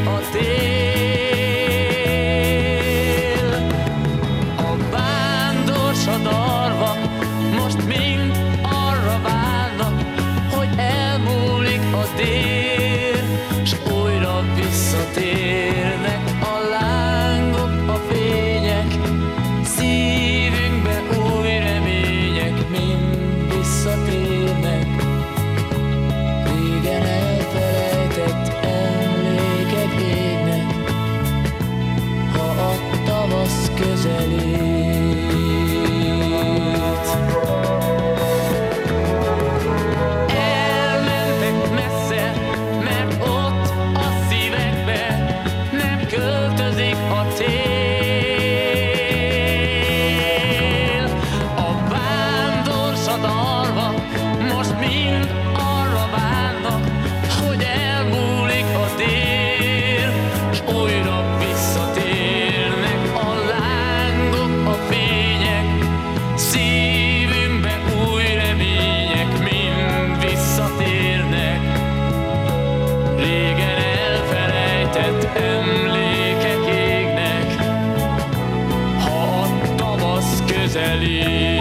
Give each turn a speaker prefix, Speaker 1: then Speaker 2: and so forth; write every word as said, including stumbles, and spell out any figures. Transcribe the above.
Speaker 1: a tél. A vándor sadarva most mind arra várnak, hogy elmúlik a dél, s újra visszatérnek a lángok, a fények, szívünkbe új remények mind visszatérnek. Régen elfelejtett emlékek égnek, ha a tavasz közelít. Elmentek messze, mert ott a szívekbe nem költözik a tél. A vándor sadarva most mind arra várnak, hogy elmúlik a dél, s újra visszatérnek a lángok, a fények, szívünkbe új remények mind visszatérnek. Régen elfelejtett emlékek égnek, ha a tavasz közelít.